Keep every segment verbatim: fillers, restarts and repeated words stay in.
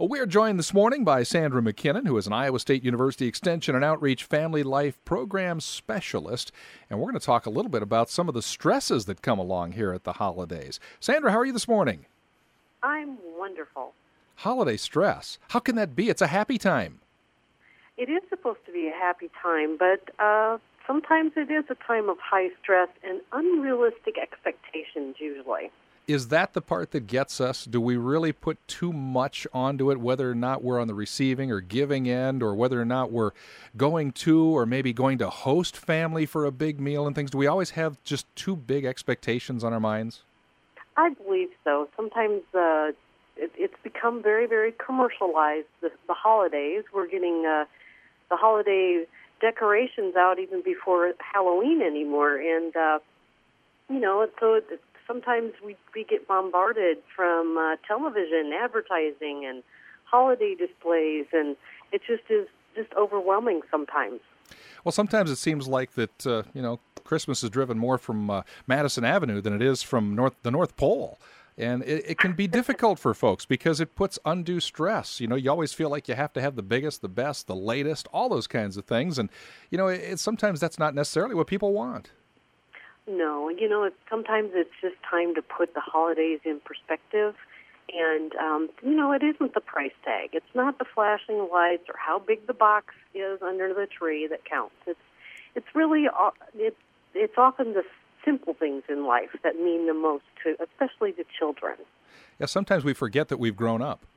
Well, we are joined this morning by Sandra McKinnon, who is an Iowa State University Extension and Outreach Family Life Program Specialist, and we're going to talk a little bit about some of the stresses that come along here at the holidays. Sandra, how are you this morning? I'm wonderful. Holiday stress. How can that be? It's a happy time. It is supposed to be a happy time, but uh, sometimes it is a time of high stress and unrealistic expectations usually. Is that the part that gets us? Do we really put too much onto it, whether or not we're on the receiving or giving end, or whether or not we're going to or maybe going to host family for a big meal and things? Do we always have just too big expectations on our minds? I believe so. Sometimes uh, it, it's become very, very commercialized, the, the holidays. We're getting uh, the holiday decorations out even before Halloween anymore. And, uh, you know, so it, sometimes we, we get bombarded from uh, television, advertising, and holiday displays, and it just is just overwhelming sometimes. Well, sometimes it seems like that, uh, you know, Christmas is driven more from uh, Madison Avenue than it is from North the North Pole. And it, it can be difficult for folks because it puts undue stress. You know, you always feel like you have to have the biggest, the best, the latest, all those kinds of things. And, you know, it, it, sometimes that's not necessarily what people want. No, you know, it's, sometimes it's just time to put the holidays in perspective. And, um, you know, it isn't the price tag. It's not the flashing lights or how big the box is under the tree that counts. It's it's really, it's, it's often the simple things in life that mean the most to, especially to children. Yeah, sometimes we forget that we've grown up.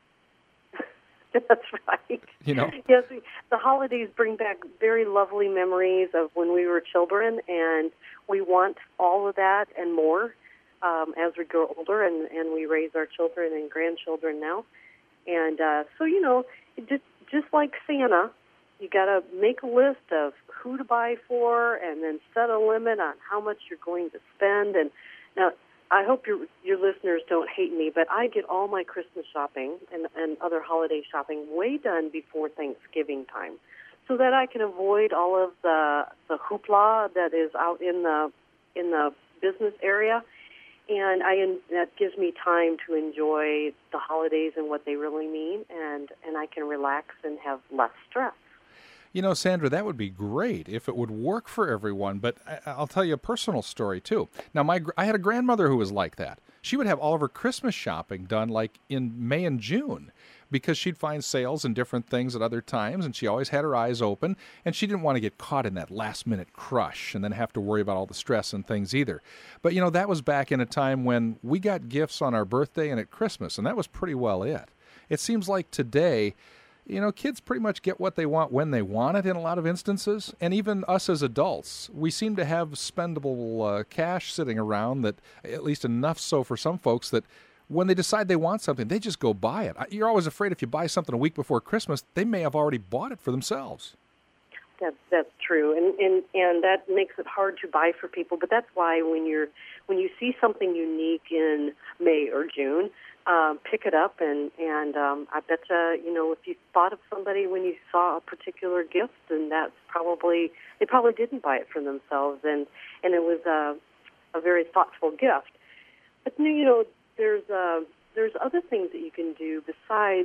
That's right. You know? Yes, the holidays bring back very lovely memories of when we were children, and we want all of that and more um, as we grow older and, and we raise our children and grandchildren now. And uh, so, you know, just, just like Santa, you got to make a list of who to buy for and then set a limit on how much you're going to spend. And now, I hope your your listeners don't hate me, but I get all my Christmas shopping and, and other holiday shopping way done before Thanksgiving time, so that I can avoid all of the the hoopla that is out in the in the business area, and I that gives me time to enjoy the holidays and what they really mean, and, and I can relax and have less stress. You know, Sandra, that would be great if it would work for everyone, but I'll tell you a personal story, too. Now, my I had a grandmother who was like that. She would have all of her Christmas shopping done, like, in May and June, because she'd find sales and different things at other times, and she always had her eyes open, and she didn't want to get caught in that last-minute crush and then have to worry about all the stress and things either. But, you know, that was back in a time when we got gifts on our birthday and at Christmas, and that was pretty well it. It seems like today, you know, kids pretty much get what they want when they want it in a lot of instances. And even us as adults, we seem to have spendable uh, cash sitting around that, at least enough so for some folks, that when they decide they want something, they just go buy it. You're always afraid if you buy something a week before Christmas, they may have already bought it for themselves. That's that's true, and, and and that makes it hard to buy for people. But that's why when you're when you see something unique in May or June, um, pick it up, and and um, I bet you, you know, if you thought of somebody when you saw a particular gift, then that's probably they probably didn't buy it for themselves, and and it was a a very thoughtful gift. But you know, there's uh, there's other things that you can do besides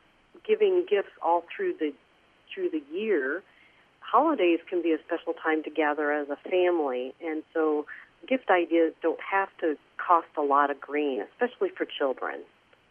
giving gifts all through the through the year. Holidays can be a special time to gather as a family, and so gift ideas don't have to cost a lot of green, especially for children.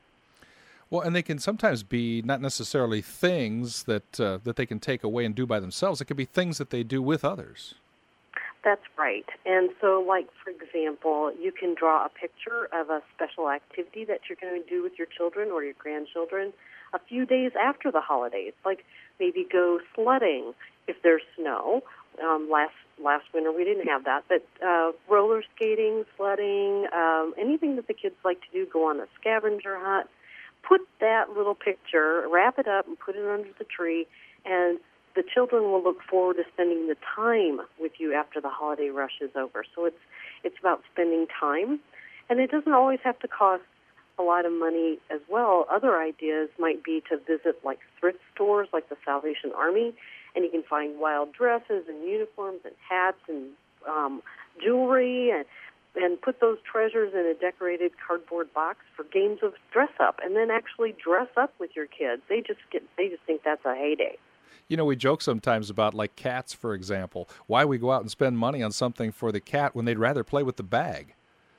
Well, and they can sometimes be not necessarily things that uh, that they can take away and do by themselves. It could be things that they do with others. That's right. And so, like, for example, you can draw a picture of a special activity that you're going to do with your children or your grandchildren a few days after the holidays, like maybe go sledding if there's snow. Um, last last winter we didn't have that, but uh, roller skating, sledding, um, anything that the kids like to do, go on a scavenger hunt. Put that little picture, wrap it up, and put it under the tree, and the children will look forward to spending the time with you after the holiday rush is over. So it's it's about spending time, and it doesn't always have to cost a lot of money as well. Other ideas might be to visit like thrift stores like the Salvation Army, and you can find wild dresses and uniforms and hats and um, jewelry, and and put those treasures in a decorated cardboard box for games of dress up, and then actually dress up with your kids. They just get they just think that's a heyday. You know, we joke sometimes about, like, cats, for example. Why we go out and spend money on something for the cat when they'd rather play with the bag.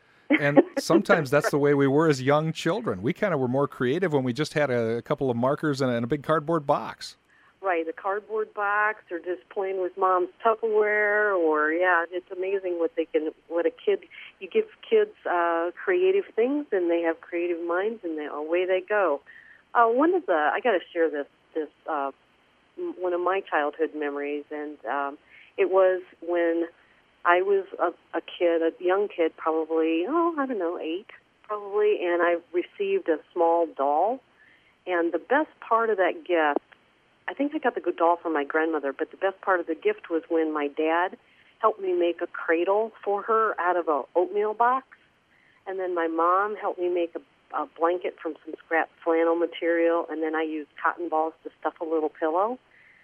And sometimes that's the way we were as young children. We kind of were more creative when we just had a, a couple of markers and a, and a big cardboard box. Right, a cardboard box, or just playing with mom's Tupperware, or yeah, it's amazing what they can, what a kid, you give kids uh, creative things, and they have creative minds, and they, away they go. Uh, one of the, I got to share this, this uh, one of my childhood memories, and um, it was when I was a, a kid, a young kid, probably, oh, I don't know, eight, probably, and I received a small doll, and the best part of that gift, I think I got the good doll from my grandmother, but the best part of the gift was when my dad helped me make a cradle for her out of a oatmeal box, and then my mom helped me make a, a blanket from some scrap flannel material, and then I used cotton balls to stuff a little pillow.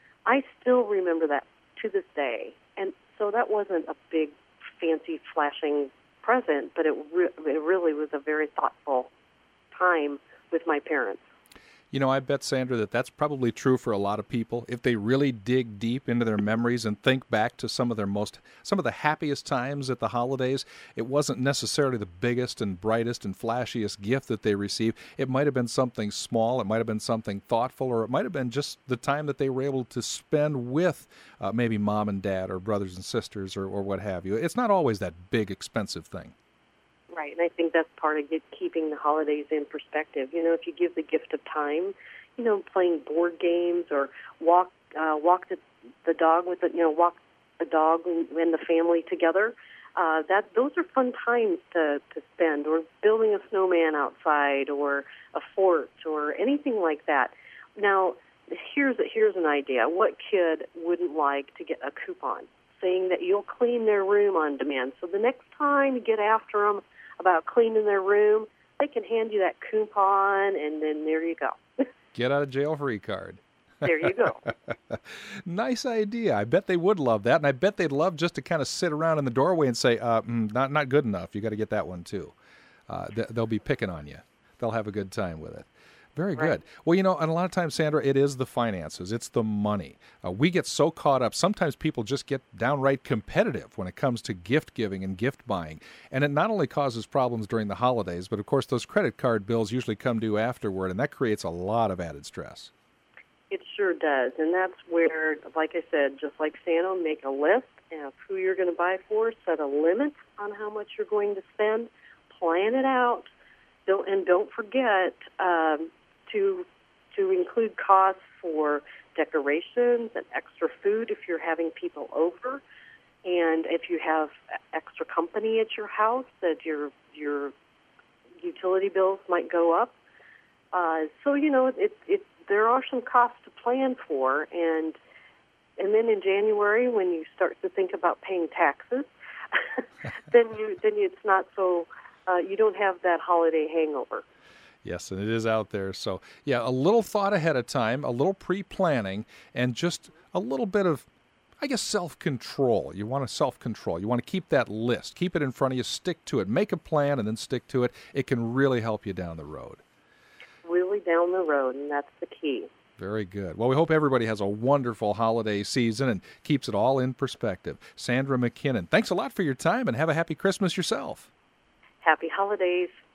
I still remember that to this day, and so that wasn't a big, fancy, flashing present, but it, re- it really was a very thoughtful time with my parents. You know, I bet, Sandra, that that's probably true for a lot of people. If they really dig deep into their memories and think back to some of their most, some of the happiest times at the holidays, it wasn't necessarily the biggest and brightest and flashiest gift that they received. It might have been something small, it might have been something thoughtful, or it might have been just the time that they were able to spend with uh, maybe mom and dad or brothers and sisters or, or what have you. It's not always that big, expensive thing. Right, and I think that's part of get, keeping the holidays in perspective. You know, if you give the gift of time, you know, playing board games or walk uh, walk the, the dog with the, you know, walk the dog and, and the family together, uh, that those are fun times to, to spend, or building a snowman outside or a fort or anything like that. Now, here's, here's an idea. What kid wouldn't like to get a coupon saying that you'll clean their room on demand? So the next time you get after them about cleaning their room, they can hand you that coupon, and then there you go. Get out of jail free card. There you go. Nice idea. I bet they would love that, and I bet they'd love just to kind of sit around in the doorway and say, uh, mm, not not good enough. You got to get that one too. Uh, th- they'll be picking on you. They'll have a good time with it. Very good. Right. Well, you know, and a lot of times, Sandra, it is the finances. It's the money. Uh, we get so caught up. Sometimes people just get downright competitive when it comes to gift giving and gift buying. And it not only causes problems during the holidays, but, of course, those credit card bills usually come due afterward, and that creates a lot of added stress. It sure does. And that's where, like I said, just like Santa, make a list of who you're going to buy for, set a limit on how much you're going to spend, plan it out, don't, and don't forget um, to to include costs for decorations and extra food if you're having people over, and if you have extra company at your house, that your your utility bills might go up. Uh, so you know it, it there are some costs to plan for, and and then in January when you start to think about paying taxes, then you then it's not so uh, you don't have that holiday hangover. Yes, and it is out there. So, yeah, a little thought ahead of time, a little pre-planning, and just a little bit of, I guess, self-control. You want to self-control. You want to keep that list. Keep it in front of you. Stick to it. Make a plan and then stick to it. It can really help you down the road. Really down the road, and that's the key. Very good. Well, we hope everybody has a wonderful holiday season and keeps it all in perspective. Sandra McKinnon, thanks a lot for your time, and have a happy Christmas yourself. Happy holidays.